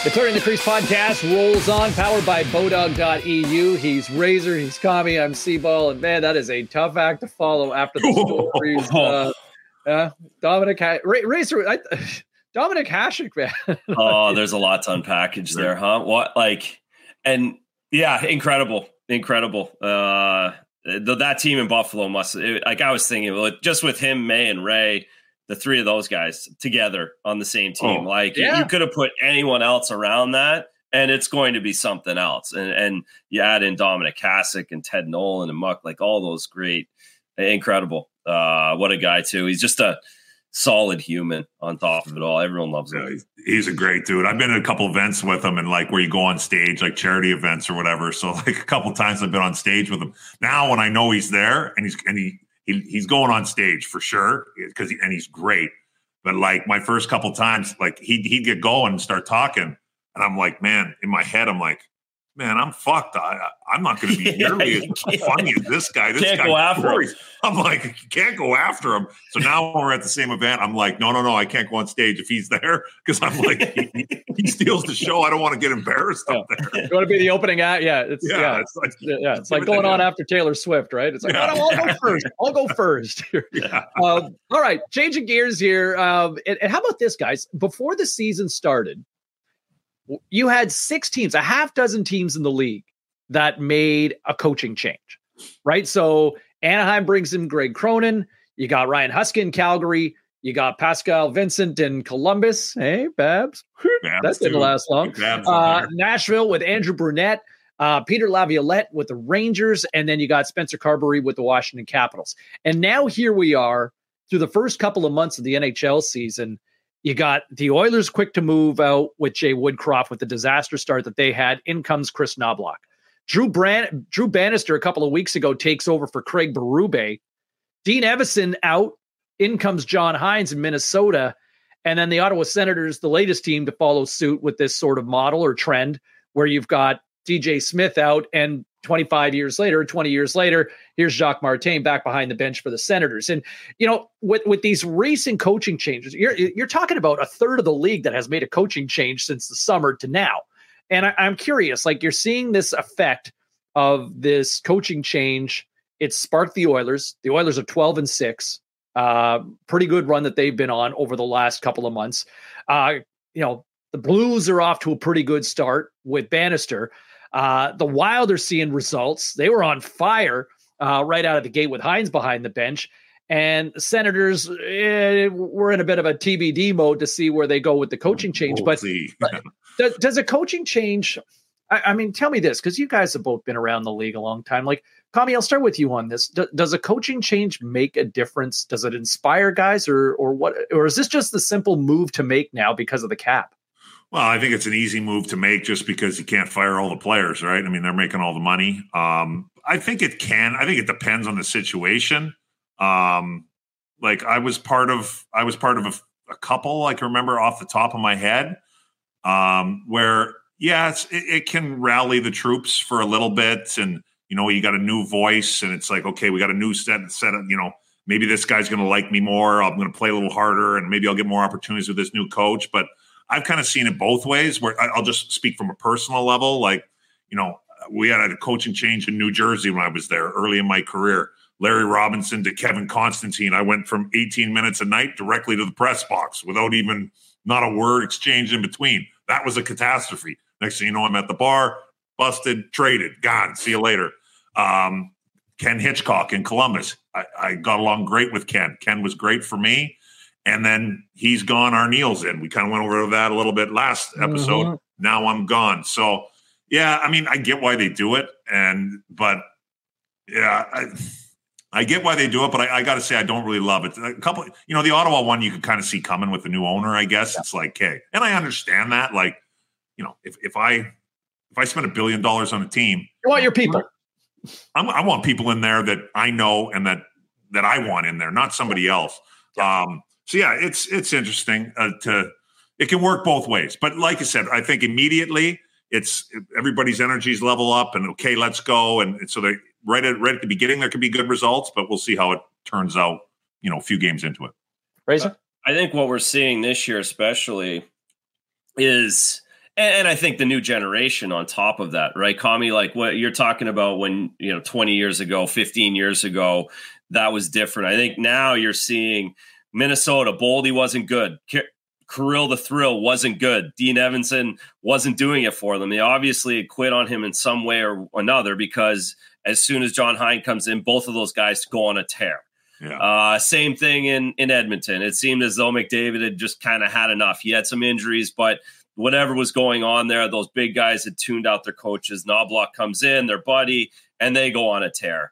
The Clearing the Crease podcast rolls on, powered by Bodog.eu. He's Razor, he's Kami, I'm Seaball, and man, that is a tough act to follow after the stories. Dominic Razor, Dominic Hasek, man. Oh, there's a lot to unpackage there, huh? Incredible. That team in Buffalo I was thinking, just with him, May, and Ray, the three of those guys together on the same team. You could have put anyone else around that, and it's going to be something else. And you add in Dominic Hasek and Ted Nolan and Muck, all those great, incredible. What a guy, too. He's just a solid human on top of it all. Everyone loves him. He's a great dude. I've been at a couple events with him, and where you go on stage, like charity events or whatever. So a couple times I've been on stage with him. Now when I know he's there and he's going on stage for sure and he's great. But my first couple times, he'd get going and start talking, and I'm like, man, in my head, I'm like, man, I'm fucked. I'm not going to be nearly as funny as this guy. This can't guy go after him. I'm like, you can't go after him. So now when we're at the same event, I'm like, no, I can't go on stage if he's there, because I'm like, he steals the show. I don't want to get embarrassed up there. You want to be the opening act? It's like going on after Taylor Swift, right? It's like, I'll go first. I'll go first. All right, changing gears here. And how about this, guys? Before the season started, you had 6 teams, a half dozen teams in the league that made a coaching change, right? So Anaheim brings in Greg Cronin. You got Ryan Husky in Calgary. You got Pascal Vincent in Columbus. Hey, Babs. That didn't last long. Nashville with Andrew Brunette. Peter Laviolette with the Rangers. And then you got Spencer Carberry with the Washington Capitals. And now here we are through the first couple of months of the NHL season. You got the Oilers quick to move out with Jay Woodcroft with the disaster start that they had. In comes Chris Knobloch. Drew Bannister a couple of weeks ago takes over for Craig Berube. Dean Evason out. In comes John Hines in Minnesota. And then the Ottawa Senators, the latest team to follow suit with this sort of model or trend where you've got DJ Smith out, and 20 years later, here's Jacques Martin back behind the bench for the Senators. And, with these recent coaching changes, you're talking about a third of the league that has made a coaching change since the summer to now. And I'm curious, you're seeing this effect of this coaching change. It's sparked the Oilers. The Oilers are 12-6. Pretty good run that they've been on over the last couple of months. The Blues are off to a pretty good start with Bannister. The Wild are seeing results. They were on fire right out of the gate with Hines behind the bench. And the Senators were in a bit of a TBD mode to see where they go with the coaching change. But does a coaching change, I mean, tell me this, because you guys have both been around the league a long time. Kami, I'll start with you on this. Does a coaching change make a difference? Does it inspire guys or what? Or is this just the simple move to make now because of the cap? Well, I think it's an easy move to make just because you can't fire all the players, right? I mean, they're making all the money. I think it can. I think it depends on the situation. I was part of a couple, I can remember off the top of my head, where, it can rally the troops for a little bit. And, you got a new voice and it's like, okay, we got a new set of, maybe this guy's going to like me more. I'm going to play a little harder and maybe I'll get more opportunities with this new coach. But I've kind of seen it both ways, where I'll just speak from a personal level. We had a coaching change in New Jersey when I was there early in my career. Larry Robinson to Kevin Constantine. I went from 18 minutes a night directly to the press box without even not a word exchanged in between. That was a catastrophe. Next thing you know, I'm at the bar, busted, traded, gone. See you later. Ken Hitchcock in Columbus. I got along great with Ken. Ken was great for me. And then he's gone, our Neil's in. We kind of went over that a little bit last episode. Mm-hmm. Now I'm gone. So, I mean, I get why they do it. I get why they do it, but I got to say, I don't really love it. A couple, the Ottawa one, you could kind of see coming with the new owner, I guess. Yeah. It's like, hey, and I understand that. If I spend $1 billion on a team, you want your people. I want people in there that I know and that I want in there, not somebody else. Yeah. It's interesting it can work both ways. But like I said, I think immediately everybody's energies level up and okay, let's go. And so they right at the beginning, there could be good results, but we'll see how it turns out, a few games into it. Razor? I think what we're seeing this year especially is And I think the new generation on top of that, right, Kami, like what you're talking about when, 20 years ago, 15 years ago, that was different. I think now you're seeing Minnesota, Boldy wasn't good. Kirill the Thrill wasn't good. Dean Evanson wasn't doing it for them. They obviously had quit on him in some way or another, because as soon as John Hein comes in, both of those guys go on a tear. Yeah. Same thing in Edmonton. It seemed as though McDavid had just kind of had enough. He had some injuries, but whatever was going on there, those big guys had tuned out their coaches. Knobloch comes in, their buddy, and they go on a tear.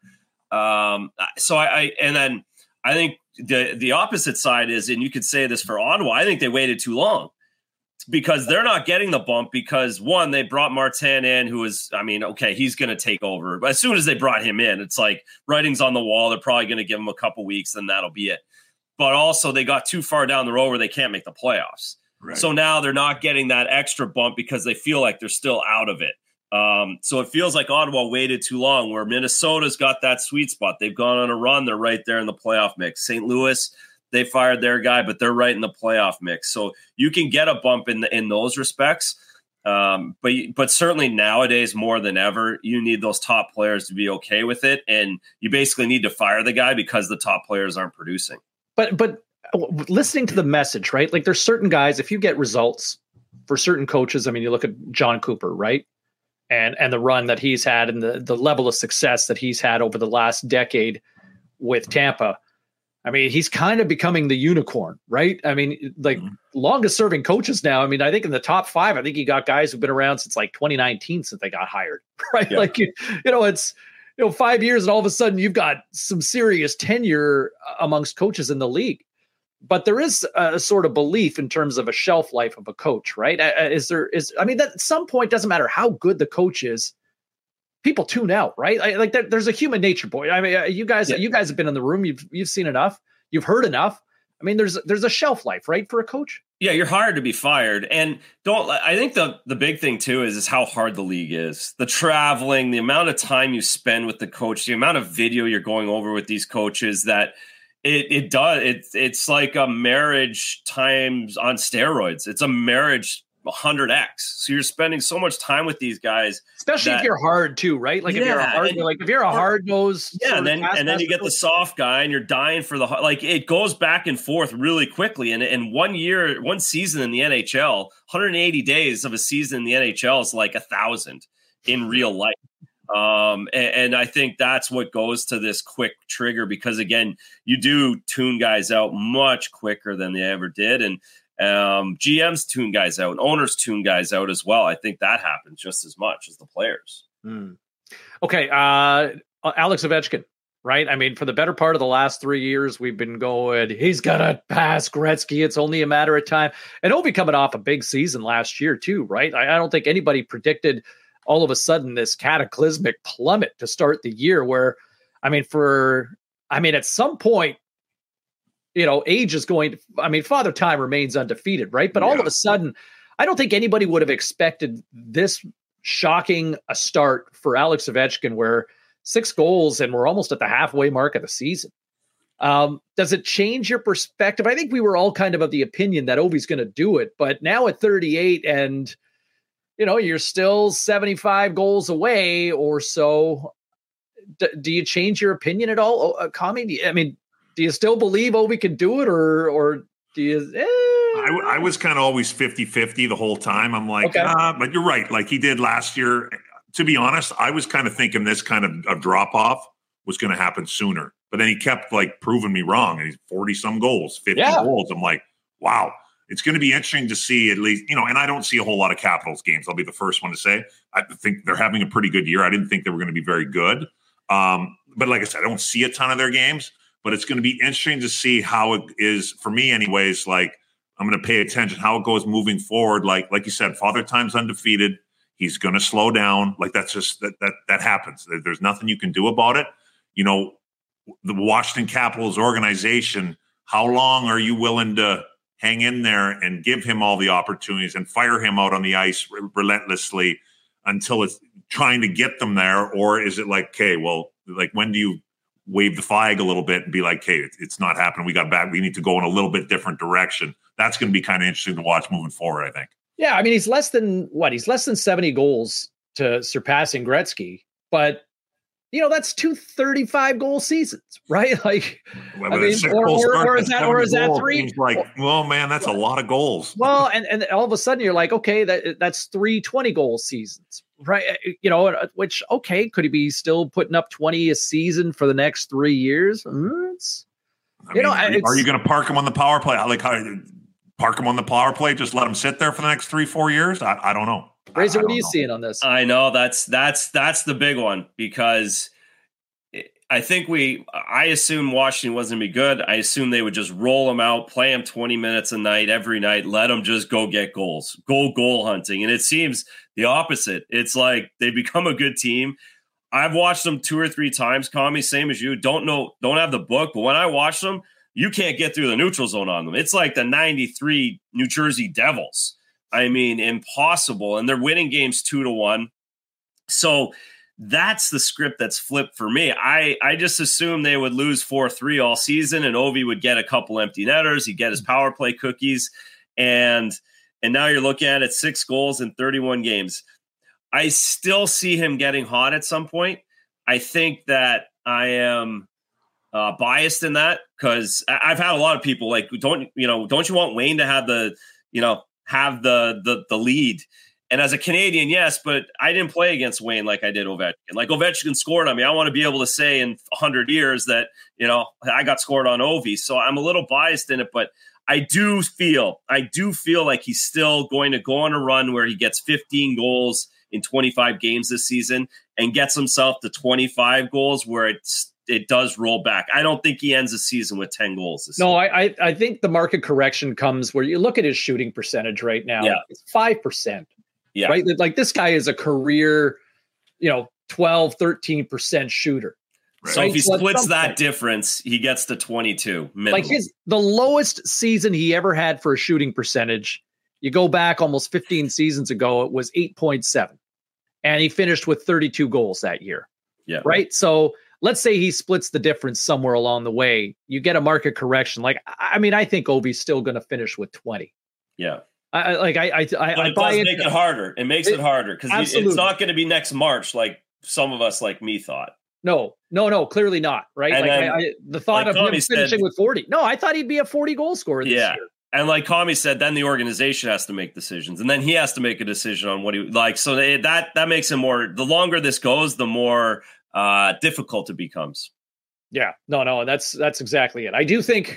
So I think the opposite side is, and you could say this for Ottawa, I think they waited too long, because they're not getting the bump because, one, they brought Martin in, who is, okay, he's going to take over. But as soon as they brought him in, it's like writing's on the wall. They're probably going to give him a couple weeks, and that'll be it. But also they got too far down the road where they can't make the playoffs. Right. So now they're not getting that extra bump because they feel like they're still out of it. So it feels like Ottawa waited too long, where Minnesota's got that sweet spot. They've gone on a run. They're right there in the playoff mix. St. Louis, they fired their guy, but they're right in the playoff mix. So you can get a bump in those respects. But certainly nowadays, more than ever, you need those top players to be okay with it. And you basically need to fire the guy because the top players aren't producing. But listening to the message, right? Like, there's certain guys, if you get results for certain coaches, you look at John Cooper, right? And the run that he's had and the level of success that he's had over the last decade with Tampa. He's kind of becoming the unicorn, right? Longest serving coaches now. I think in the top 5, I think you got guys who've been around since like 2019 since they got hired, right? Yeah. It's 5 years and all of a sudden you've got some serious tenure amongst coaches in the league. But there is a sort of belief in terms of a shelf life of a coach, right? That at some point, doesn't matter how good the coach is, people tune out, right? There's a human nature, boy. You guys have been in the room. You've seen enough. You've heard enough. There's a shelf life, right, for a coach? Yeah, you're hired to be fired. And I think the big thing too is how hard the league is. The traveling, the amount of time you spend with the coach, the amount of video you're going over with these coaches, that it's like a marriage times on steroids. It's a marriage 100x. So you're spending so much time with these guys, especially if you're hard too, right? If you're a hard nosed, and then you get the soft guy, and you're dying for it goes back and forth really quickly. And 1 season in the NHL, 180 days of a season in the NHL is like 1,000 in real life. And I think that's what goes to this quick trigger, because again, you do tune guys out much quicker than they ever did. And GMs tune guys out, and owners tune guys out as well. I think that happens just as much as the players. Okay. Alex Ovechkin, right? For the better part of the last 3 years, we've been going, he's going to pass Gretzky. It's only a matter of time. And Ovi coming off a big season last year too, right? I don't think anybody predicted all of a sudden this cataclysmic plummet to start the year where, at some point, age is going to, Father Time remains undefeated, right? But all of a sudden, I don't think anybody would have expected this shocking a start for Alex Ovechkin, where 6 goals and we're almost at the halfway mark of the season. Does it change your perspective? I think we were all kind of the opinion that Ovi's going to do it, but now at 38 and you're still 75 goals away or so. Do you change your opinion at all, Kami? Do you still believe Ovi can do it, or do you? I was kind of always 50-50 the whole time. I'm like, okay. But you're right. Like he did last year. To be honest, I was kind of thinking this kind of drop off was going to happen sooner. But then he kept proving me wrong. And he's 40 some goals, 50 goals. I'm like, wow. It's going to be interesting to see at least, and I don't see a whole lot of Capitals games. I'll be the first one to say, I think they're having a pretty good year. I didn't think they were going to be very good. But like I said, I don't see a ton of their games, but it's going to be interesting to see how it is for me anyways. I'm going to pay attention how it goes moving forward. Like you said, Father Time's undefeated. He's going to slow down. That's just, that happens. There's nothing you can do about it. The Washington Capitals organization, how long are you willing to hang in there and give him all the opportunities and fire him out on the ice relentlessly until it's trying to get them there? Or is it when do you wave the flag a little bit and be like, hey, it's not happening. We got back. We need to go in a little bit different direction. That's going to be kind of interesting to watch moving forward, I think. Yeah, I mean, he's less than 70 goals to surpassing Gretzky, but that's 2 35-goal seasons, right? Like, well, I mean, or is that 3? Like, well, man, that's a lot of goals. Well, and all of a sudden you're like, okay, that's 3 20-goal seasons, right? Which, okay, could he be still putting up 20 a season for the next 3 years? Are you going to park him on the power play? Park him on the power play? Just let him sit there for the next 3-4 years? I don't know. Razor, what are you seeing on this? I know that's the big one, because I assume Washington wasn't going to be good. I assume they would just roll him out, play him 20 minutes a night, every night, let him just go get goals, goal hunting. And it seems the opposite. It's like they become a good team. I've watched them 2 or 3 times, Kami, same as you. Don't have the book, but when I watch them, you can't get through the neutral zone on them. It's like the 93 New Jersey Devils. I mean, impossible. And they're winning games 2-1. So that's the script that's flipped for me. I just assumed they would lose 4-3 all season, and Ovi would get a couple empty netters. He'd get his power play cookies. And now you're looking at it, 6 goals in 31 games. I still see him getting hot at some point. I think that I am biased in that, because I've had a lot of people like, don't you want Wayne to have the lead? And as a Canadian, yes, but I didn't play against Wayne like I did Ovechkin. Like, Ovechkin scored on me. I want to be able to say in 100 years that, I got scored on Ovi. So I'm a little biased in it, but I do feel like he's still going to go on a run where he gets 15 goals in 25 games this season and gets himself to 25 goals, where it does roll back. I don't think he ends the season with 10 goals this season. I think the market correction comes where you look at his shooting percentage right now. Yeah. It's 5%. Yeah. Right. Like, this guy is a career, 12, 13% shooter. Right. So if he splits that difference, he gets to 22 minimum. Like, the lowest season he ever had for a shooting percentage, you go back almost 15 seasons ago, it was 8.7. And he finished with 32 goals that year. Yeah. Right. So let's say he splits the difference somewhere along the way. You get a market correction. Like, I think Ovi's still going to finish with 20. Yeah. It does make it harder. It makes it harder, because it's not going to be next March like some of us like me thought. No, clearly not. Right. And the thought of him finishing with 40. No, I thought he'd be a 40 goal scorer this year. And like Kami said, then the organization has to make decisions, and then he has to make a decision on what he like. So that makes him more. The longer this goes, the more difficult it becomes. Yeah, no, that's exactly it. I do think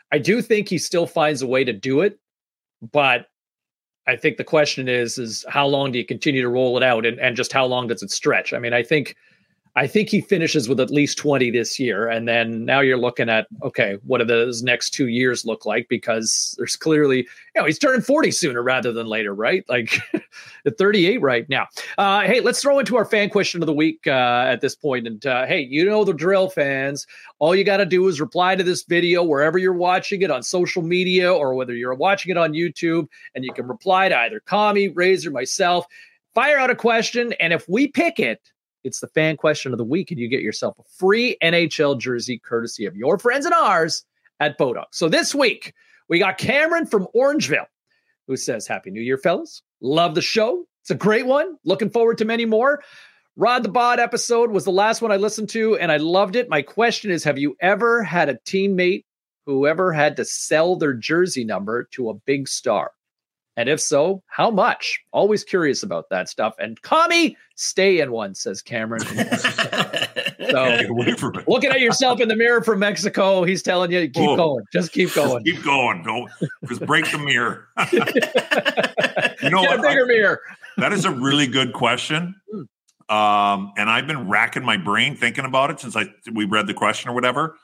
he still finds a way to do it, but I think the question is how long do you continue to roll it out, and just how long does it stretch? I mean, I think he finishes with at least 20 this year. And then now you're looking at, okay, what do those next 2 years look like? Because there's clearly, he's turning 40 sooner rather than later, right? Like at 38 right now. Hey, let's throw into our fan question of the week at this point. And hey, the drill, fans. All you got to do is reply to this video wherever you're watching it on social media, or whether you're watching it on YouTube, and you can reply to either Kami, Razor, myself, fire out a question. And if we pick it, it's the fan question of the week, and you get yourself a free NHL jersey courtesy of your friends and ours at Bodog. So this week, we got Cameron from Orangeville, who says, Happy New Year, fellas. Love the show. It's a great one. Looking forward to many more. Rod the Bod episode was the last one I listened to, and I loved it. My question is, have you ever had a teammate who ever had to sell their jersey number to a big star? And if so, how much? Always curious about that stuff. And Kami, stay in one, says Cameron. So, looking at yourself in the mirror from Mexico, he's telling you, keep going. Just keep going. Keep going. Don't just break the mirror. Get a bigger mirror. That is a really good question. And I've been racking my brain thinking about it since we read the question or whatever.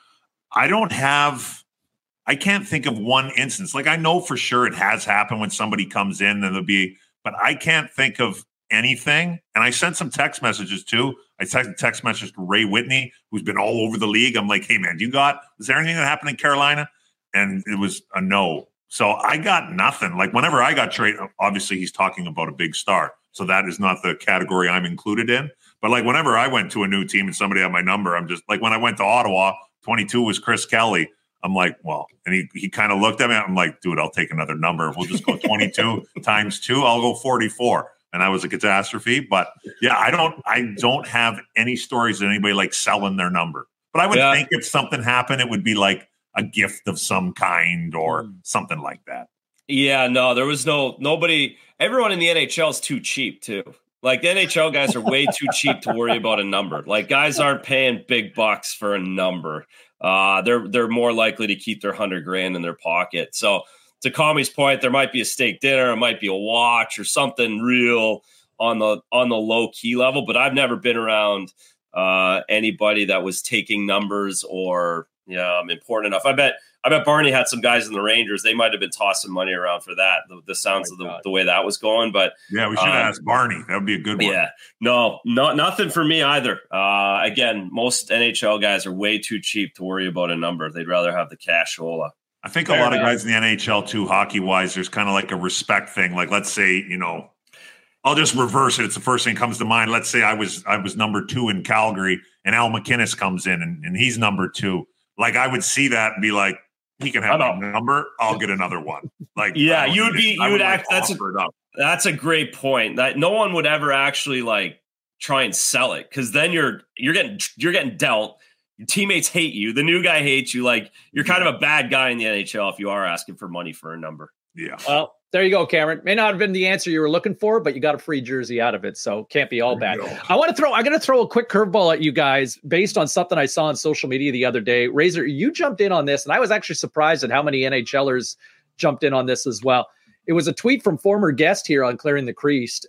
I can't think of one instance. Like, I know for sure it has happened when somebody comes in, and but I can't think of anything. And I sent some text messages too. I sent a text message to Ray Whitney, who's been all over the league. I'm like, hey man, is there anything that happened in Carolina? And it was a no. So I got nothing. Like, whenever I got traded, obviously he's talking about a big star. So that is not the category I'm included in. But like, whenever I went to a new team and somebody had my number, I'm just like, when I went to Ottawa, 22 was Chris Kelly. I'm like, well, and he kind of looked at me. I'm like, dude, I'll take another number. We'll just go 22 times 2. I'll go 44. And that was a catastrophe. But yeah, I don't have any stories of anybody like selling their number. But I would think if something happened, it would be like a gift of some kind or something like that. Yeah, no, there was nobody. Everyone in the NHL is too cheap too. Like the NHL guys are way too cheap to worry about a number. Like guys aren't paying big bucks for a number. They're more likely to keep their $100,000 in their pocket. So to Kami's point, there might be a steak dinner, it might be a watch or something real on the low key level. But I've never been around anybody that was taking numbers or important enough. I bet Barney had some guys in the Rangers. They might have been tossing money around for that. The sounds of the way that was going. But yeah, we should have asked Barney. That would be a good one. Yeah, nothing for me either. Again, most NHL guys are way too cheap to worry about a number. They'd rather have the cashola. I think a lot of guys in the NHL too, hockey wise, there's kind of like a respect thing. Like, let's say, I'll just reverse it. It's the first thing that comes to mind. Let's say I was number 2 in Calgary and Al McInnes comes in and he's number 2. Like I would see that and be like, he can have a number. I'll get another one. Like, yeah, you would act. That's a great point. That no one would ever actually like try and sell it because then you're getting dealt. Your teammates hate you. The new guy hates you. Like you're kind of a bad guy in the NHL if you are asking for money for a number. Yeah. Well, there you go, Cameron. May not have been the answer you were looking for, but you got a free jersey out of it, so can't be all bad. I'm going to throw a quick curveball at you guys based on something I saw on social media the other day. Razor, you jumped in on this, and I was actually surprised at how many NHLers jumped in on this as well. It was a tweet from former guest here on Clearing the Crease,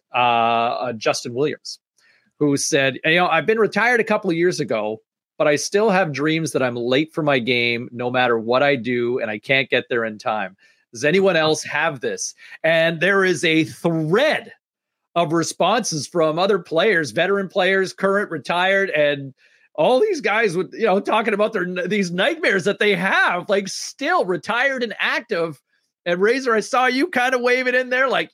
Justin Williams, who said, I've been retired a couple of years ago, but I still have dreams that I'm late for my game no matter what I do, and I can't get there in time. Does anyone else have this? And there is a thread of responses from other players, veteran players, current, retired, and all these guys with, talking about these nightmares that they have, like still retired and active. And Razor, I saw you kind of wave it in there, like,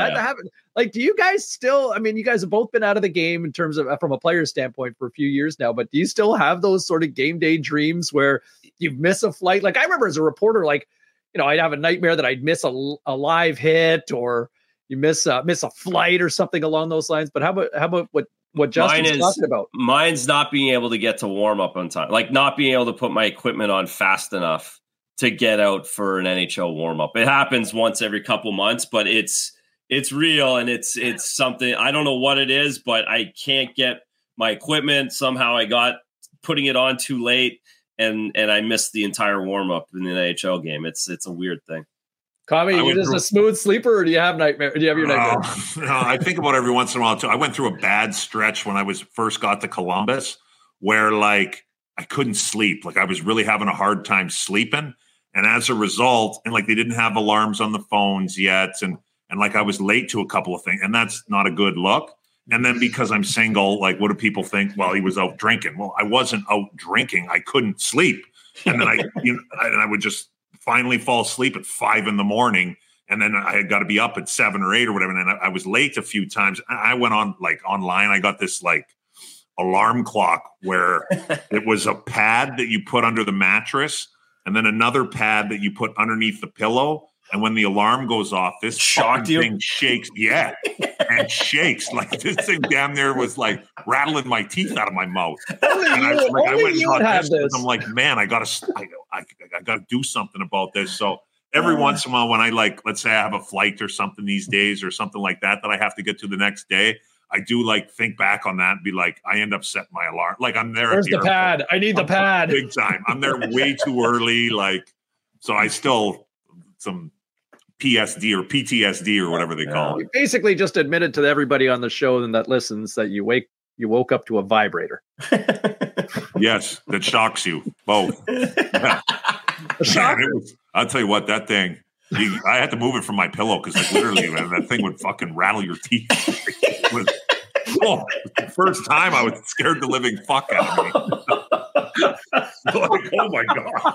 like, do you guys still? I mean, you guys have both been out of the game in terms of from a player standpoint for a few years now, but do you still have those sort of game day dreams where you miss a flight? Like I remember as a reporter, like, I'd have a nightmare that I'd miss a live hit or you miss a flight or something along those lines. But how about what Justin's talking about? Mine's not being able to get to warm up on time, like not being able to put my equipment on fast enough to get out for an NHL warm up. It happens once every couple months, but it's real and it's something. I don't know what it is, but I can't get my equipment. Somehow I got putting it on too late. And I missed the entire warm up in the NHL game. It's a weird thing. Kami, you just a smooth sleeper, or do you have nightmare? Do you have your nightmare? No, I think about it every once in a while too. I went through a bad stretch when I first got to Columbus, where like I couldn't sleep. Like I was really having a hard time sleeping, and as a result, and like they didn't have alarms on the phones yet, and like I was late to a couple of things, and that's not a good look. And then because I'm single, like, what do people think? Well, he was out drinking. Well, I wasn't out drinking. I couldn't sleep. And then I would just finally fall asleep at 5 a.m. And then I had got to be up at 7 or 8 or whatever. And then I was late a few times. I went on like online. I got this like alarm clock where it was a pad that you put under the mattress and then another pad that you put underneath the pillow. And when the alarm goes off, this thing shakes. Yeah. And shakes. Like this thing damn near was like rattling my teeth out of my mouth. And I went and got this. I'm like, man, I gotta do something about this. So every once in a while when I like, let's say I have a flight or something these days or something like that I have to get to the next day, I do like think back on that and be like, I end up setting my alarm. Like I'm there. Where's the pad? I need the pad. Big time. I'm there way too early. Like, so I still some PSD or PTSD or whatever they call it. You basically just admitted to everybody on the show and that listens that you woke up to a vibrator. Yes, that shocks you both. Yeah. Man, I'll tell you what, that thing. I had to move it from my pillow because like literally, man, that thing would fucking rattle your teeth. The first time I was scared the living fuck out of me. Like, oh my god!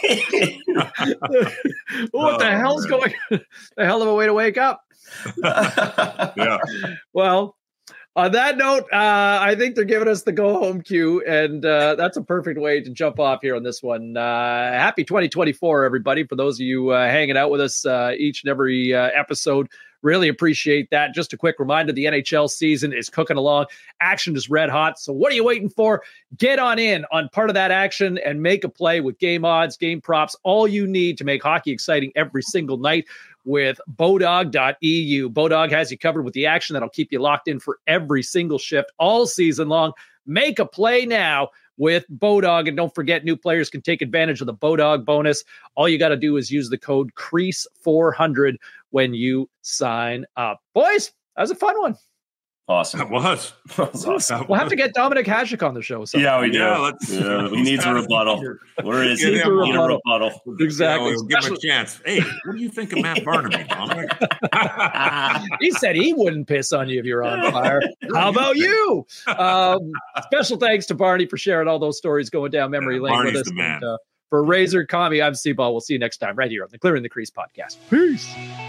What the hell's going? The hell of a way to wake up. Yeah. Well, On that note, I think they're giving us the go-home cue, and that's a perfect way to jump off here on this one. Happy 2024, everybody, for those of you hanging out with us each and every episode. Really appreciate that. Just a quick reminder, the NHL season is cooking along. Action is red hot. So what are you waiting for? Get on in on part of that action and make a play with game odds, game props, all you need to make hockey exciting every single night with Bodog.eu. Bodog has you covered with the action that'll keep you locked in for every single shift all season long. Make a play now with Bodog. And don't forget, new players can take advantage of the Bodog bonus. All you got to do is use the code CREASE400 when you sign up. Boys, that was a fun one. Awesome. That was awesome. We'll have to get Dominic Hasek on the show. Yeah, we do. He needs a rebuttal. Where is he? Need a rebuttal. Exactly. We'll give him a chance. Hey, what do you think of Matt Barnaby, Dominic? He said he wouldn't piss on you if you're on fire. How about you? Special thanks to Barney for sharing all those stories going down memory lane Barney's with us. The man. And, for Razor Kami, I'm Steve Ball. We'll see you next time right here on the Clearing the Crease podcast. Peace.